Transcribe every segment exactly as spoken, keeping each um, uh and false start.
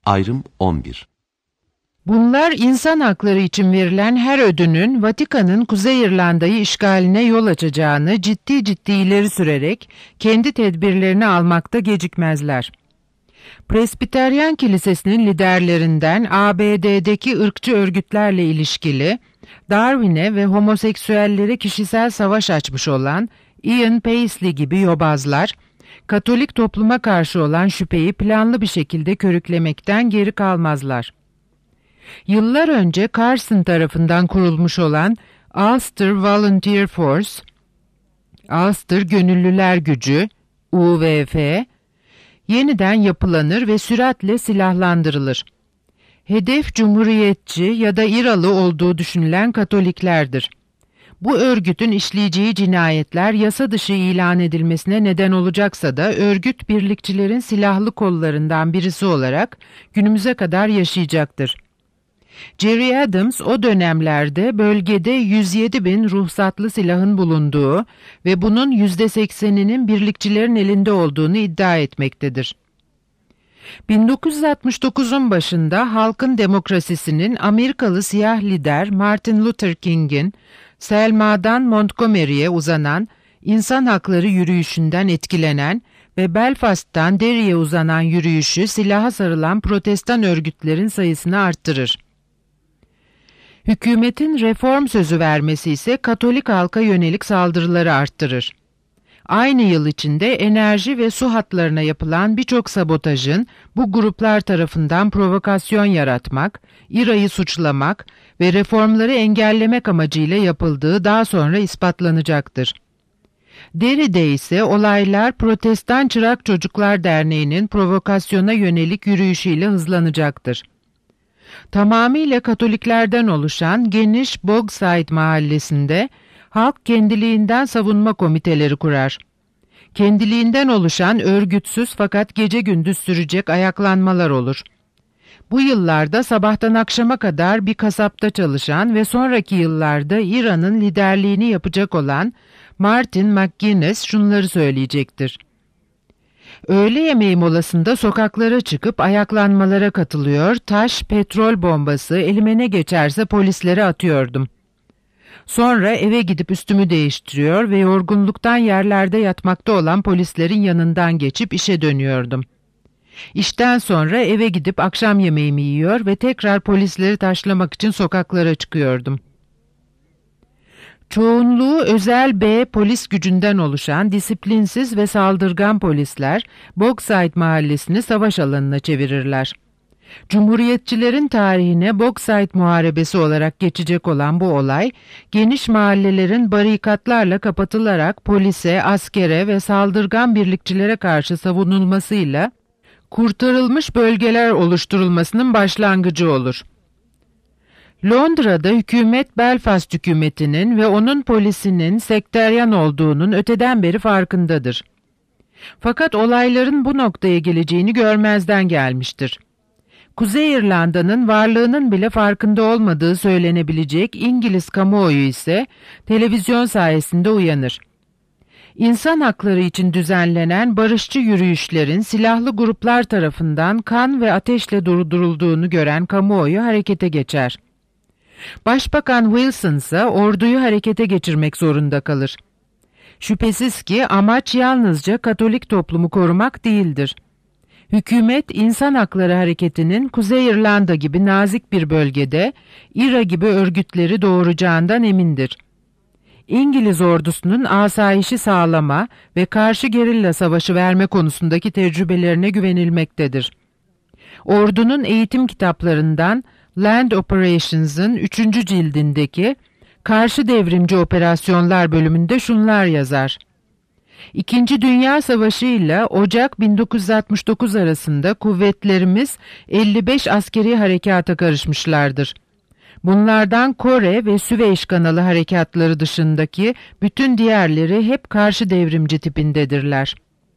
Ayrım on bir. Bunlar insan hakları için verilen her ödünün Vatikan'ın Kuzey İrlanda'yı işgaline yol açacağını ciddi ciddi ileri sürerek kendi tedbirlerini almakta gecikmezler. Presbiteryan Kilisesi'nin liderlerinden A B D'deki ırkçı örgütlerle ilişkili, Darwin'e ve homoseksüellere kişisel savaş açmış olan Ian Paisley gibi yobazlar, Katolik topluma karşı olan şüpheyi planlı bir şekilde körüklemekten geri kalmazlar. Yıllar önce Carson tarafından kurulmuş olan Ulster Volunteer Force, Ulster Gönüllüler Gücü, U V F, yeniden yapılanır ve süratle silahlandırılır. Hedef cumhuriyetçi ya da İralı olduğu düşünülen Katoliklerdir. Bu örgütün işleyeceği cinayetler yasa dışı ilan edilmesine neden olacaksa da örgüt birlikçilerin silahlı kollarından birisi olarak günümüze kadar yaşayacaktır. Gerry Adams o dönemlerde bölgede yüz yedi bin ruhsatlı silahın bulunduğu ve bunun yüzde sekseninin birlikçilerin elinde olduğunu iddia etmektedir. bin dokuz yüz altmış dokuzun başında halkın demokrasisinin Amerikalı siyah lider Martin Luther King'in Selma'dan Montgomery'e uzanan insan hakları yürüyüşünden etkilenen ve Belfast'tan Derry'e uzanan yürüyüşü silaha sarılan protestan örgütlerin sayısını arttırır. Hükümetin reform sözü vermesi ise Katolik halka yönelik saldırıları arttırır. Aynı yıl içinde enerji ve su hatlarına yapılan birçok sabotajın bu gruplar tarafından provokasyon yaratmak, İRA'yı suçlamak ve reformları engellemek amacıyla yapıldığı daha sonra ispatlanacaktır. Derry'de ise olaylar Protestan Çırak Çocuklar Derneği'nin provokasyona yönelik yürüyüşüyle hızlanacaktır. Tamamıyla Katoliklerden oluşan geniş Bogside mahallesinde halk kendiliğinden savunma komiteleri kurar. Kendiliğinden oluşan örgütsüz fakat gece gündüz sürecek ayaklanmalar olur. Bu yıllarda sabahtan akşama kadar bir kasapta çalışan ve sonraki yıllarda İran'ın liderliğini yapacak olan Martin McGuinness şunları söyleyecektir. Öğle yemeği molasında sokaklara çıkıp ayaklanmalara katılıyor, taş, petrol bombası elime ne geçerse polislere atıyordum. Sonra eve gidip üstümü değiştiriyor ve yorgunluktan yerlerde yatmakta olan polislerin yanından geçip işe dönüyordum. İşten sonra eve gidip akşam yemeğimi yiyor ve tekrar polisleri taşlamak için sokaklara çıkıyordum. Çoğunluğu özel B polis gücünden oluşan disiplinsiz ve saldırgan polisler Bogside mahallesini savaş alanına çevirirler. Cumhuriyetçilerin tarihine Bogside Muharebesi olarak geçecek olan bu olay, geniş mahallelerin barikatlarla kapatılarak polise, askere ve saldırgan birlikçilere karşı savunulmasıyla kurtarılmış bölgeler oluşturulmasının başlangıcı olur. Londra'da hükümet Belfast hükümetinin ve onun polisinin sekteryan olduğunun öteden beri farkındadır. Fakat olayların bu noktaya geleceğini görmezden gelmiştir. Kuzey İrlanda'nın varlığının bile farkında olmadığı söylenebilecek İngiliz kamuoyu ise televizyon sayesinde uyanır. İnsan hakları için düzenlenen barışçı yürüyüşlerin silahlı gruplar tarafından kan ve ateşle durdurulduğunu gören kamuoyu harekete geçer. Başbakan Wilson ise orduyu harekete geçirmek zorunda kalır. Şüphesiz ki amaç yalnızca Katolik toplumu korumak değildir. Hükümet insan hakları hareketinin Kuzey İrlanda gibi nazik bir bölgede İRA gibi örgütleri doğuracağından emindir. İngiliz ordusunun asayişi sağlama ve karşı gerilla savaşı verme konusundaki tecrübelerine güvenilmektedir. Ordunun eğitim kitaplarından Land Operations'ın üçüncü cildindeki Karşı Devrimci Operasyonlar bölümünde şunlar yazar. İkinci Dünya Savaşı ile Ocak bin dokuz yüz altmış dokuz arasında kuvvetlerimiz elli beş askeri harekata karışmışlardır. Bunlardan Kore ve Süveyş kanalı harekatları dışındaki bütün diğerleri hep karşı devrimci tipindedirler.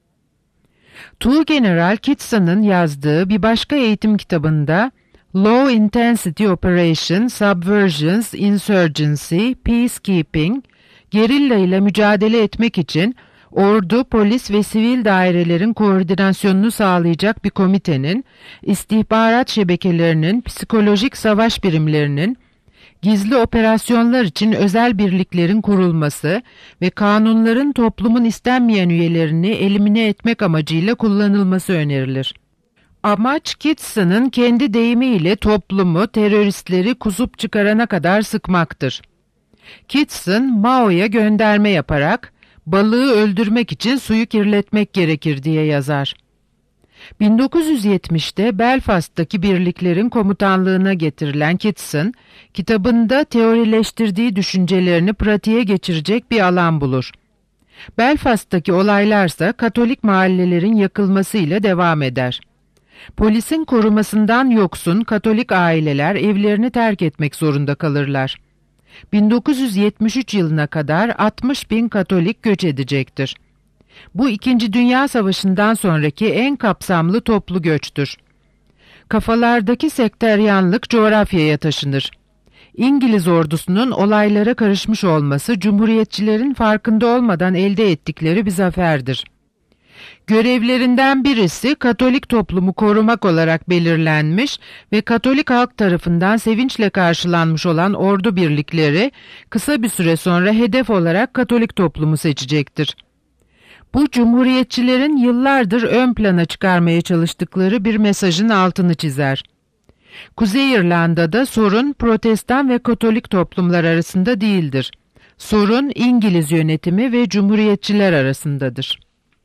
Tuğgeneral Kitson'ın yazdığı bir başka eğitim kitabında Low Intensity Operation, Subversions, Insurgency, Peacekeeping, gerilla ile mücadele etmek için ordu, polis ve sivil dairelerin koordinasyonunu sağlayacak bir komitenin, istihbarat şebekelerinin, psikolojik savaş birimlerinin, gizli operasyonlar için özel birliklerin kurulması ve kanunların toplumun istenmeyen üyelerini elimine etmek amacıyla kullanılması önerilir. Amaç Kitson'ın kendi deyimiyle toplumu, teröristleri kuzup çıkarana kadar sıkmaktır. Kitson, Mao'ya gönderme yaparak, balığı öldürmek için suyu kirletmek gerekir diye yazar. bin dokuz yüz yetmişte Belfast'taki birliklerin komutanlığına getirilen Kitson, kitabında teorileştirdiği düşüncelerini pratiğe geçirecek bir alan bulur. Belfast'taki olaylarsa Katolik mahallelerin yakılmasıyla devam eder. Polisin korumasından yoksun Katolik aileler evlerini terk etmek zorunda kalırlar. bin dokuz yüz yetmiş üç yılına kadar altmış bin Katolik göç edecektir. Bu İkinci Dünya Savaşı'ndan sonraki en kapsamlı toplu göçtür. Kafalardaki sekteryanlık coğrafyaya taşınır. İngiliz ordusunun olaylara karışmış olması Cumhuriyetçilerin farkında olmadan elde ettikleri bir zaferdir. Görevlerinden birisi Katolik toplumu korumak olarak belirlenmiş ve Katolik halk tarafından sevinçle karşılanmış olan ordu birlikleri kısa bir süre sonra hedef olarak Katolik toplumu seçecektir. Bu Cumhuriyetçilerin yıllardır ön plana çıkarmaya çalıştıkları bir mesajın altını çizer. Kuzey İrlanda'da sorun Protestan ve Katolik toplumlar arasında değildir. Sorun İngiliz yönetimi ve Cumhuriyetçiler arasındadır.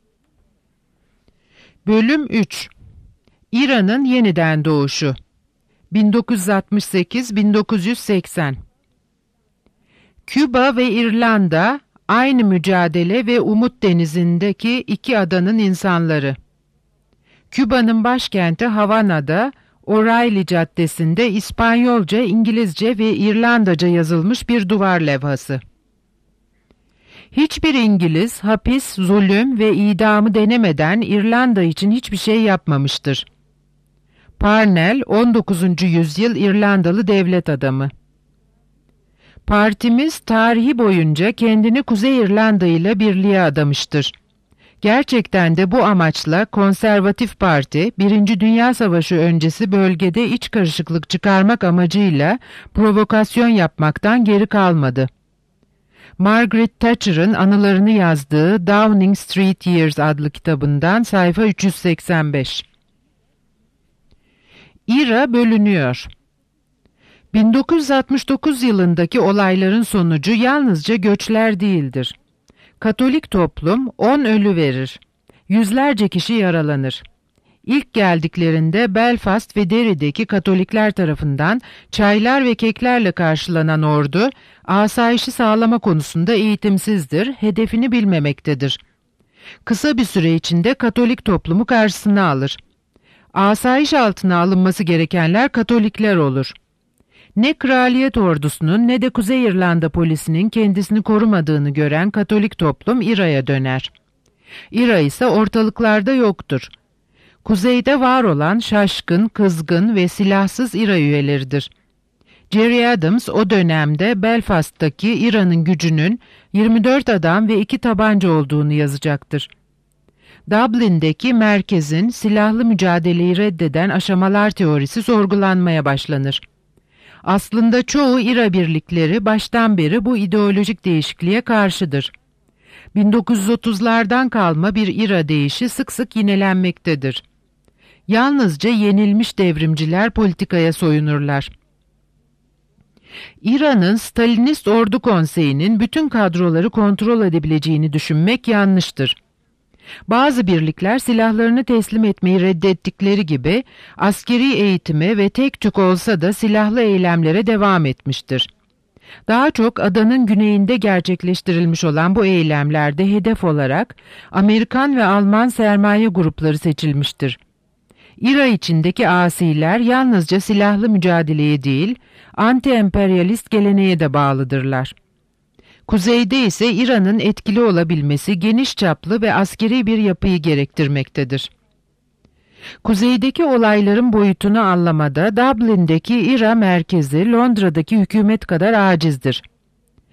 Bölüm üç. İran'ın yeniden doğuşu bin dokuz yüz altmış sekiz - bin dokuz yüz seksen. Küba ve İrlanda aynı mücadele ve umut denizindeki iki adanın insanları. Küba'nın başkenti Havana'da O'Reilly Caddesi'nde İspanyolca, İngilizce ve İrlandaca yazılmış bir duvar levhası. Hiçbir İngiliz hapis, zulüm ve idamı denemeden İrlanda için hiçbir şey yapmamıştır. Parnell, on dokuzuncu yüzyıl İrlandalı devlet adamı. Partimiz tarihi boyunca kendini Kuzey İrlanda ile birliğe adamıştır. Gerçekten de bu amaçla Konservatif Parti, Birinci Dünya Savaşı öncesi bölgede iç karışıklık çıkarmak amacıyla provokasyon yapmaktan geri kalmadı. Margaret Thatcher'ın anılarını yazdığı Downing Street Years adlı kitabından sayfa üç yüz seksen beş. İRA bölünüyor. bin dokuz yüz altmış dokuz yılındaki olayların sonucu yalnızca göçler değildir. Katolik toplum on ölü verir. Yüzlerce kişi yaralanır. İlk geldiklerinde Belfast ve Derry'deki Katolikler tarafından çaylar ve keklerle karşılanan ordu, asayişi sağlama konusunda eğitimsizdir, hedefini bilmemektedir. Kısa bir süre içinde Katolik toplumu karşısına alır. Asayiş altına alınması gerekenler Katolikler olur. Ne kraliyet ordusunun ne de Kuzey İrlanda polisinin kendisini korumadığını gören Katolik toplum İRA'ya döner. İRA ise ortalıklarda yoktur. Kuzeyde var olan şaşkın, kızgın ve silahsız İRA üyeleridir. Gerry Adams o dönemde Belfast'taki İRA'nın gücünün yirmi dört adam ve iki tabanca olduğunu yazacaktır. Dublin'deki merkezin silahlı mücadeleyi reddeden aşamalar teorisi sorgulanmaya başlanır. Aslında çoğu İRA birlikleri baştan beri bu ideolojik değişikliğe karşıdır. bin dokuz yüz otuzlardan kalma bir İRA deyişi sık sık yinelenmektedir. Yalnızca yenilmiş devrimciler politikaya soyunurlar. İran'ın Stalinist Ordu Konseyi'nin bütün kadroları kontrol edebileceğini düşünmek yanlıştır. Bazı birlikler silahlarını teslim etmeyi reddettikleri gibi askeri eğitime ve tek tük olsa da silahlı eylemlere devam etmiştir. Daha çok adanın güneyinde gerçekleştirilmiş olan bu eylemlerde hedef olarak Amerikan ve Alman sermaye grupları seçilmiştir. İRA içindeki asiler yalnızca silahlı mücadeleye değil, anti-emperyalist geleneğe de bağlıdırlar. Kuzeyde ise İran'ın etkili olabilmesi geniş çaplı ve askeri bir yapıyı gerektirmektedir. Kuzeydeki olayların boyutunu anlamada Dublin'deki İRA merkezi Londra'daki hükümet kadar acizdir.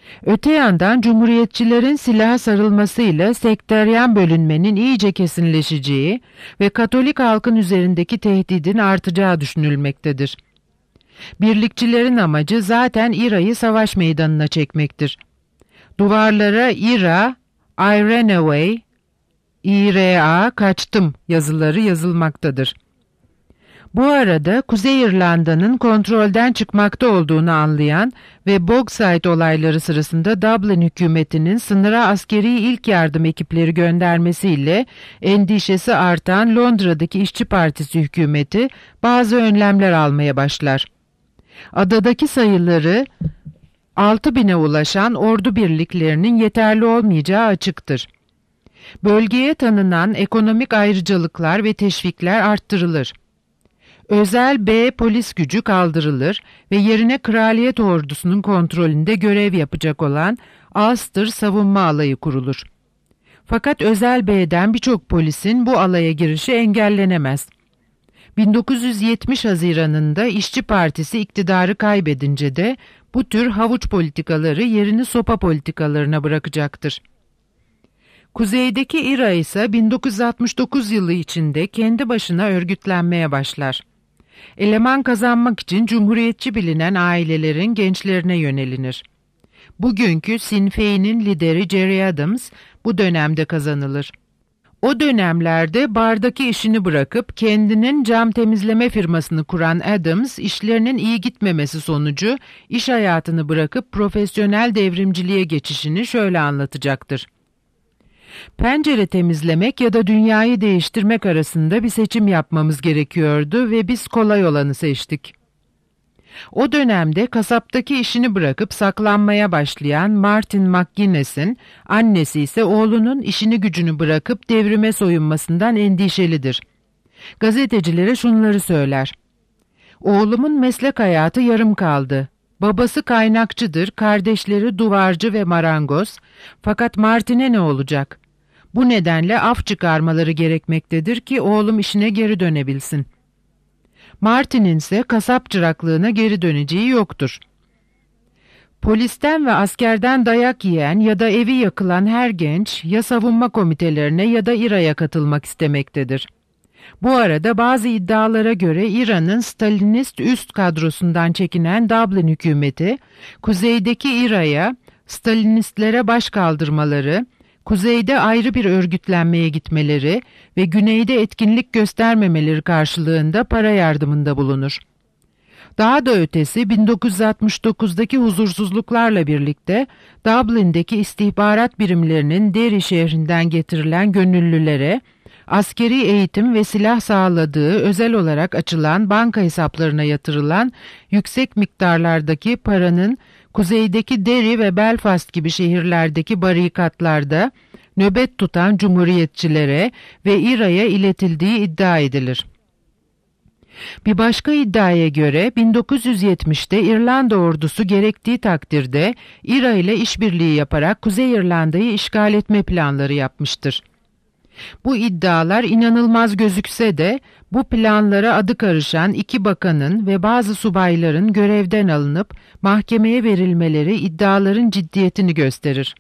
Öte yandan Cumhuriyetçilerin silaha sarılmasıyla sekteryen bölünmenin iyice kesinleşeceği ve Katolik halkın üzerindeki tehdidin artacağı düşünülmektedir. Birlikçilerin amacı zaten İRA'yı savaş meydanına çekmektir. Duvarlara İRA, I ran away, İ R A, kaçtım yazıları yazılmaktadır. Bu arada Kuzey İrlanda'nın kontrolden çıkmakta olduğunu anlayan ve Bogside olayları sırasında Dublin hükümetinin sınıra askeri ilk yardım ekipleri göndermesiyle endişesi artan Londra'daki İşçi Partisi hükümeti bazı önlemler almaya başlar. Adadaki sayıları altı bine ulaşan ordu birliklerinin yeterli olmayacağı açıktır. Bölgeye tanınan ekonomik ayrıcalıklar ve teşvikler arttırılır. Özel B polis gücü kaldırılır ve yerine kraliyet ordusunun kontrolünde görev yapacak olan Ulster Savunma Alayı kurulur. Fakat Özel B'den birçok polisin bu alaya girişi engellenemez. bin dokuz yüz yetmiş Haziran'ında İşçi Partisi iktidarı kaybedince de bu tür havuç politikaları yerini sopa politikalarına bırakacaktır. Kuzeydeki İRA ise bin dokuz yüz altmış dokuz yılı içinde kendi başına örgütlenmeye başlar. Eleman kazanmak için cumhuriyetçi bilinen ailelerin gençlerine yönelinir. Bugünkü Sinn Féin'in lideri Gerry Adams bu dönemde kazanılır. O dönemlerde bardaki işini bırakıp kendinin cam temizleme firmasını kuran Adams, işlerinin iyi gitmemesi sonucu iş hayatını bırakıp profesyonel devrimciliğe geçişini şöyle anlatacaktır. Pencere temizlemek ya da dünyayı değiştirmek arasında bir seçim yapmamız gerekiyordu ve biz kolay olanı seçtik. O dönemde kasaptaki işini bırakıp saklanmaya başlayan Martin McGuinness'in annesi ise oğlunun işini gücünü bırakıp devrime soyunmasından endişelidir. Gazetecilere şunları söyler: "Oğlumun meslek hayatı yarım kaldı. Babası kaynakçıdır, kardeşleri duvarcı ve marangoz. Fakat Martin'e ne olacak? Bu nedenle af çıkarmaları gerekmektedir ki oğlum işine geri dönebilsin." Martin'in ise kasap çıraklığına geri döneceği yoktur. Polisten ve askerden dayak yiyen ya da evi yakılan her genç ya savunma komitelerine ya da İRA'ya katılmak istemektedir. Bu arada bazı iddialara göre İran'ın Stalinist üst kadrosundan çekinen Dublin hükümeti, kuzeydeki İRA'ya Stalinistlere baş kaldırmaları, kuzeyde ayrı bir örgütlenmeye gitmeleri ve güneyde etkinlik göstermemeleri karşılığında para yardımında bulunur. Daha da ötesi bin dokuz yüz altmış dokuzdaki huzursuzluklarla birlikte Dublin'deki istihbarat birimlerinin Derry şehrinden getirilen gönüllülere askeri eğitim ve silah sağladığı özel olarak açılan banka hesaplarına yatırılan yüksek miktarlardaki paranın kuzeydeki Derry ve Belfast gibi şehirlerdeki barikatlarda nöbet tutan cumhuriyetçilere ve İRA'ya iletildiği iddia edilir. Bir başka iddiaya göre bin dokuz yüz yetmişte İrlanda ordusu gerektiği takdirde İRA ile işbirliği yaparak Kuzey İrlanda'yı işgal etme planları yapmıştır. Bu iddialar inanılmaz gözükse de bu planlara adı karışan iki bakanın ve bazı subayların görevden alınıp mahkemeye verilmeleri iddiaların ciddiyetini gösterir.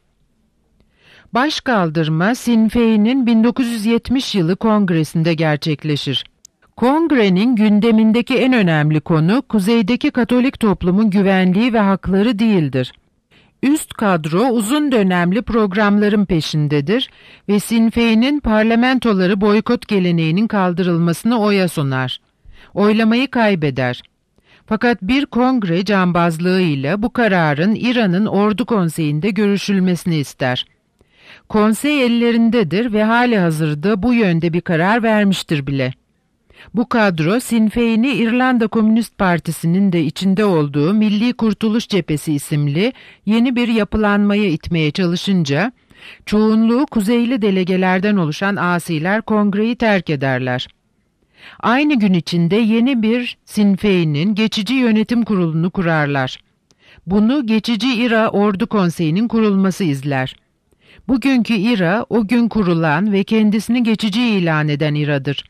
Başkaldırma Sinn Féin'in bin dokuz yüz yetmiş yılı kongresinde gerçekleşir. Kongrenin gündemindeki en önemli konu kuzeydeki Katolik toplumun güvenliği ve hakları değildir. Üst kadro uzun dönemli programların peşindedir ve Sinn Féin'in parlamentoları boykot geleneğinin kaldırılmasını oya sunar. Oylamayı kaybeder. Fakat bir kongre cambazlığıyla bu kararın İran'ın Ordu Konseyi'nde görüşülmesini ister. Konsey ellerindedir ve halihazırda bu yönde bir karar vermiştir bile. Bu kadro Sinn Féin'i İrlanda Komünist Partisi'nin de içinde olduğu Milli Kurtuluş Cephesi isimli yeni bir yapılanmaya itmeye çalışınca, çoğunluğu kuzeyli delegelerden oluşan asiler kongreyi terk ederler. Aynı gün içinde yeni bir Sinn Féin'in geçici yönetim kurulunu kurarlar. Bunu geçici İRA Ordu Konseyi'nin kurulması izler. Bugünkü İRA o gün kurulan ve kendisini geçici ilan eden İRA'dır.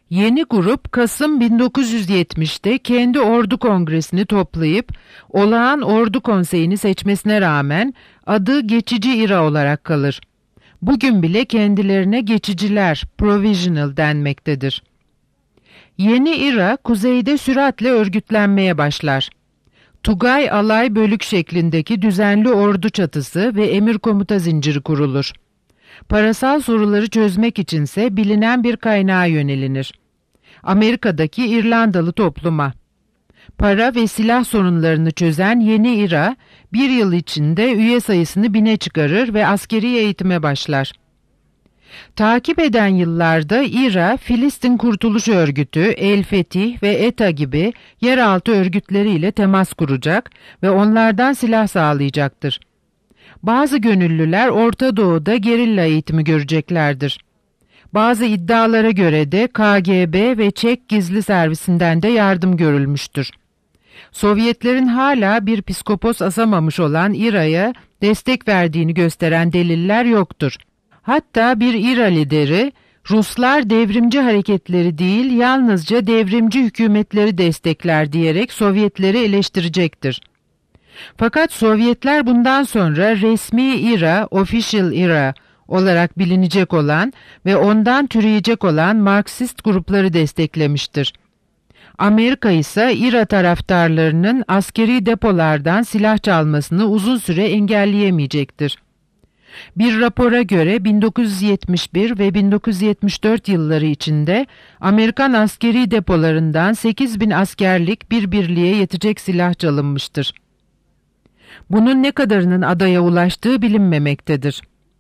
Yeni grup Kasım bin dokuz yüz yetmişte kendi ordu kongresini toplayıp olağan ordu konseyini seçmesine rağmen adı geçici İRA olarak kalır. Bugün bile kendilerine geçiciler, provisional denmektedir. Yeni İRA kuzeyde süratle örgütlenmeye başlar. Tugay alay bölük şeklindeki düzenli ordu çatısı ve emir komuta zinciri kurulur. Parasal soruları çözmek içinse bilinen bir kaynağa yönelinir. Amerika'daki İrlandalı topluma. Para ve silah sorunlarını çözen yeni İRA, bir yıl içinde üye sayısını bine çıkarır ve askeri eğitime başlar. Takip eden yıllarda İRA, Filistin Kurtuluş Örgütü, El Fetih ve E T A gibi yeraltı örgütleriyle temas kuracak ve onlardan silah sağlayacaktır. Bazı gönüllüler Orta Doğu'da gerilla eğitimi göreceklerdir. Bazı iddialara göre de K G B ve Çek gizli servisinden de yardım görülmüştür. Sovyetlerin hala bir piskopos asamamış olan İRA'ya destek verdiğini gösteren deliller yoktur. Hatta bir İRA lideri, Ruslar devrimci hareketleri değil, yalnızca devrimci hükümetleri destekler diyerek Sovyetleri eleştirecektir. Fakat Sovyetler bundan sonra resmi İRA, official İRA olarak bilinecek olan ve ondan türeyecek olan Marksist grupları desteklemiştir. Amerika ise İRA taraftarlarının askeri depolardan silah çalmasını uzun süre engelleyemeyecektir. Bir rapora göre bin dokuz yüz yetmiş bir ve bin dokuz yüz yetmiş dört yılları içinde Amerikan askeri depolarından sekiz bin askerlik bir birliğe yetecek silah çalınmıştır. Bunun ne kadarının adaya ulaştığı bilinmemektedir.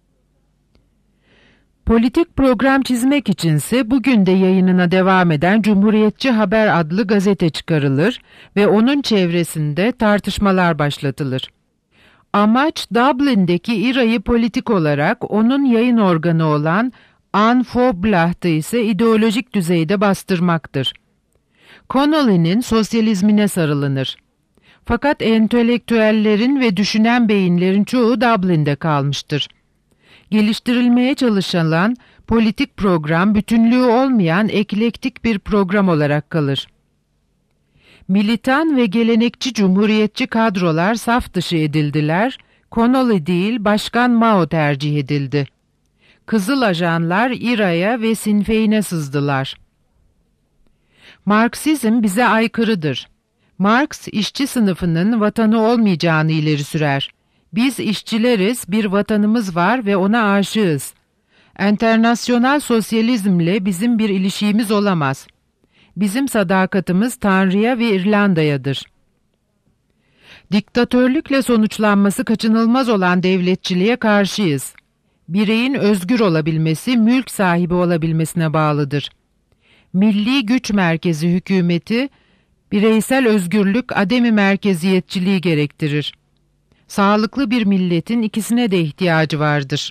Politik program çizmek içinse bugün de yayınına devam eden Cumhuriyetçi Haber adlı gazete çıkarılır ve onun çevresinde tartışmalar başlatılır. Amaç Dublin'deki İRA'yı politik olarak onun yayın organı olan An-Foblaht'ı ise ideolojik düzeyde bastırmaktır. Connolly'nin sosyalizmine sarılınır. Fakat entelektüellerin ve düşünen beyinlerin çoğu Dublin'de kalmıştır. Geliştirilmeye çalışılan politik program bütünlüğü olmayan eklektik bir program olarak kalır. Militan ve gelenekçi cumhuriyetçi kadrolar saf dışı edildiler, Connolly değil Başkan Mao tercih edildi. Kızıl ajanlar İRA'ya ve Sinn Féin'e sızdılar. Marksizm bize aykırıdır. Marx, işçi sınıfının vatanı olmayacağını ileri sürer. Biz işçileriz, bir vatanımız var ve ona aşığız. Enternasyonal sosyalizmle bizim bir ilişiğimiz olamaz. Bizim sadakatimiz Tanrı'ya ve İrlanda'yadır. Diktatörlükle sonuçlanması kaçınılmaz olan devletçiliğe karşıyız. Bireyin özgür olabilmesi, mülk sahibi olabilmesine bağlıdır. Milli güç merkezi hükümeti, bireysel özgürlük, ademi merkeziyetçiliği gerektirir. Sağlıklı bir milletin ikisine de ihtiyacı vardır.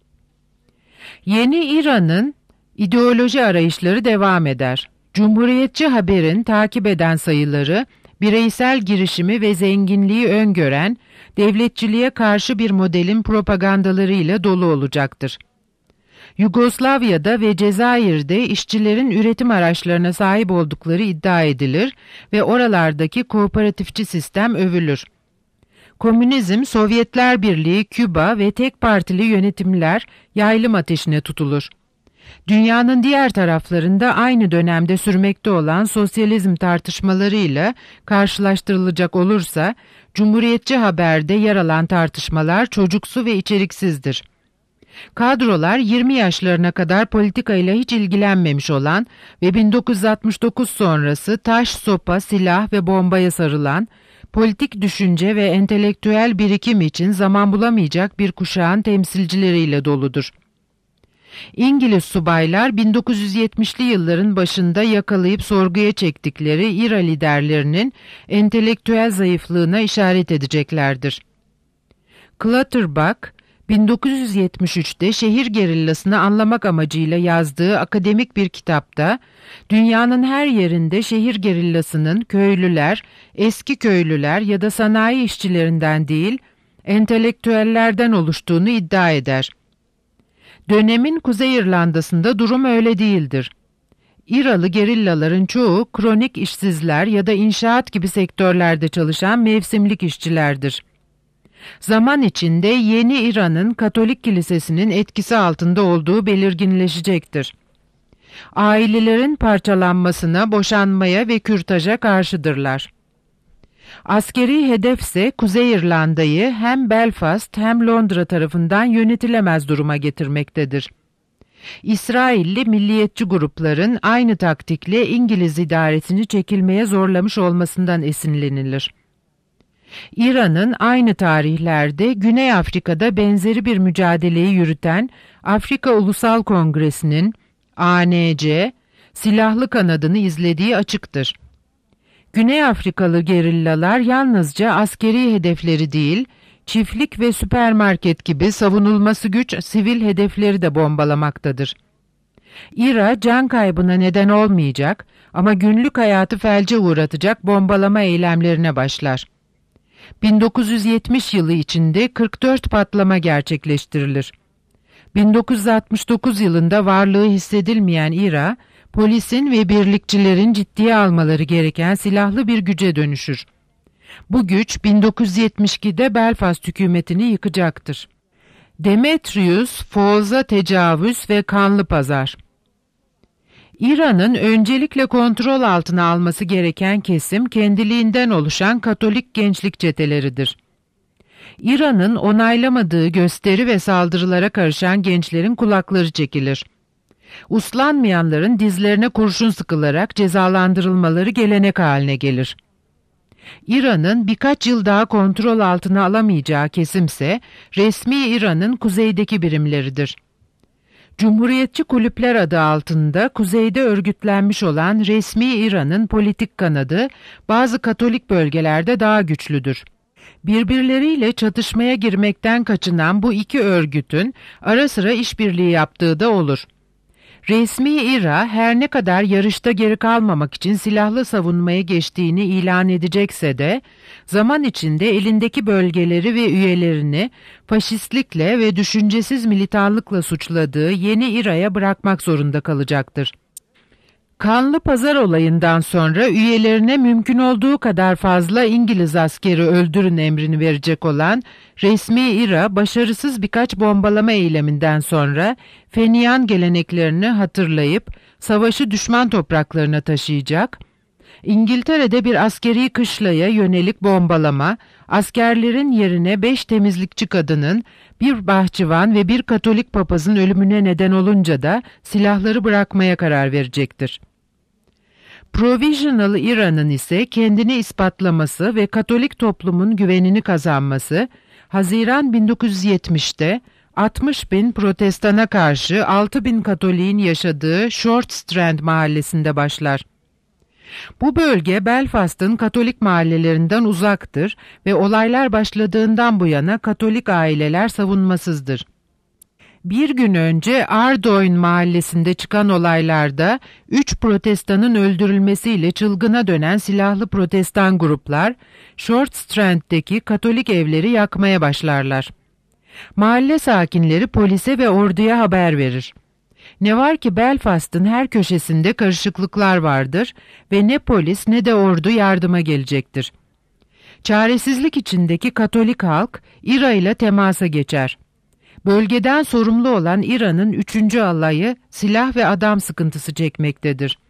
Yeni İRA'nın ideoloji arayışları devam eder. Cumhuriyetçi Haber'in takip eden sayıları, bireysel girişimi ve zenginliği öngören, devletçiliğe karşı bir modelin propagandalarıyla dolu olacaktır. Yugoslavya'da ve Cezayir'de işçilerin üretim araçlarına sahip oldukları iddia edilir ve oralardaki kooperatifçi sistem övülür. Komünizm, Sovyetler Birliği, Küba ve tek partili yönetimler yaylım ateşine tutulur. Dünyanın diğer taraflarında aynı dönemde sürmekte olan sosyalizm tartışmalarıyla karşılaştırılacak olursa, Cumhuriyetçi Haber'de yer alan tartışmalar çocuksu ve içeriksizdir. Kadrolar yirmi yaşlarına kadar politikayla hiç ilgilenmemiş olan ve bin dokuz yüz altmış dokuz sonrası taş, sopa, silah ve bombaya sarılan, politik düşünce ve entelektüel birikim için zaman bulamayacak bir kuşağın temsilcileriyle doludur. İngiliz subaylar bin dokuz yüz yetmişli yılların başında yakalayıp sorguya çektikleri İRA liderlerinin entelektüel zayıflığına işaret edeceklerdir. Clutterbuck, bin dokuz yüz yetmiş üçte şehir gerillasını anlamak amacıyla yazdığı akademik bir kitapta, dünyanın her yerinde şehir gerillasının köylüler, eski köylüler ya da sanayi işçilerinden değil, entelektüellerden oluştuğunu iddia eder. Dönemin Kuzey İrlanda'sında durum öyle değildir. İralı gerillaların çoğu kronik işsizler ya da inşaat gibi sektörlerde çalışan mevsimlik işçilerdir. Zaman içinde yeni İran'ın Katolik Kilisesi'nin etkisi altında olduğu belirginleşecektir. Ailelerin parçalanmasına, boşanmaya ve kürtaja karşıdırlar. Askeri hedefse Kuzey İrlanda'yı hem Belfast hem Londra tarafından yönetilemez duruma getirmektedir. İsrailli milliyetçi grupların aynı taktikle İngiliz idaresini çekilmeye zorlamış olmasından esinlenilir. İran'ın aynı tarihlerde Güney Afrika'da benzeri bir mücadeleyi yürüten Afrika Ulusal Kongresi'nin A N C silahlı kanadını izlediği açıktır. Güney Afrikalı gerillalar yalnızca askeri hedefleri değil, çiftlik ve süpermarket gibi savunulması güç sivil hedefleri de bombalamaktadır. İra can kaybına neden olmayacak ama günlük hayatı felce uğratacak bombalama eylemlerine başlar. bin dokuz yüz yetmiş yılı içinde kırk dört patlama gerçekleştirilir. bin dokuz yüz altmış dokuz yılında varlığı hissedilmeyen İra, polisin ve birlikçilerin ciddiye almaları gereken silahlı bir güce dönüşür. Bu güç bin dokuz yüz yetmiş ikide Belfast hükümetini yıkacaktır. Demetrius, Foz'a tecavüz ve kanlı pazar. İran'ın öncelikle kontrol altına alması gereken kesim kendiliğinden oluşan Katolik gençlik çeteleridir. İran'ın onaylamadığı gösteri ve saldırılara karışan gençlerin kulakları çekilir. Uslanmayanların dizlerine kurşun sıkılarak cezalandırılmaları gelenek haline gelir. İran'ın birkaç yıl daha kontrol altına alamayacağı kesimse resmi İran'ın kuzeydeki birimleridir. Cumhuriyetçi Kulüpler adı altında kuzeyde örgütlenmiş olan resmi İran'ın politik kanadı bazı Katolik bölgelerde daha güçlüdür. Birbirleriyle çatışmaya girmekten kaçınan bu iki örgütün ara sıra işbirliği yaptığı da olur. Resmi İra her ne kadar yarışta geri kalmamak için silahlı savunmaya geçtiğini ilan edecekse de zaman içinde elindeki bölgeleri ve üyelerini faşistlikle ve düşüncesiz militarlıkla suçladığı yeni İra'ya bırakmak zorunda kalacaktır. Kanlı Pazar olayından sonra üyelerine mümkün olduğu kadar fazla İngiliz askeri öldürün emrini verecek olan resmi İra, başarısız birkaç bombalama eyleminden sonra Feniyan geleneklerini hatırlayıp savaşı düşman topraklarına taşıyacak, İngiltere'de bir askeri kışlaya yönelik bombalama, askerlerin yerine beş temizlikçi kadının, bir bahçıvan ve bir Katolik papazın ölümüne neden olunca da silahları bırakmaya karar verecektir. Provisional İran'ın ise kendini ispatlaması ve Katolik toplumun güvenini kazanması, Haziran bin dokuz yüz yetmişte altmış bin protestana karşı altı bin Katolik'in yaşadığı Short Strand mahallesinde başlar. Bu bölge Belfast'ın Katolik mahallelerinden uzaktır ve olaylar başladığından bu yana Katolik aileler savunmasızdır. Bir gün önce Ardoyne mahallesinde çıkan olaylarda üç protestanın öldürülmesiyle çılgına dönen silahlı protestan gruplar Short Strand'deki Katolik evleri yakmaya başlarlar. Mahalle sakinleri polise ve orduya haber verir. Ne var ki Belfast'ın her köşesinde karışıklıklar vardır ve ne polis ne de ordu yardıma gelecektir. Çaresizlik içindeki Katolik halk İra ile temasa geçer. Bölgeden sorumlu olan İran'ın üçüncü alayı silah ve adam sıkıntısı çekmektedir.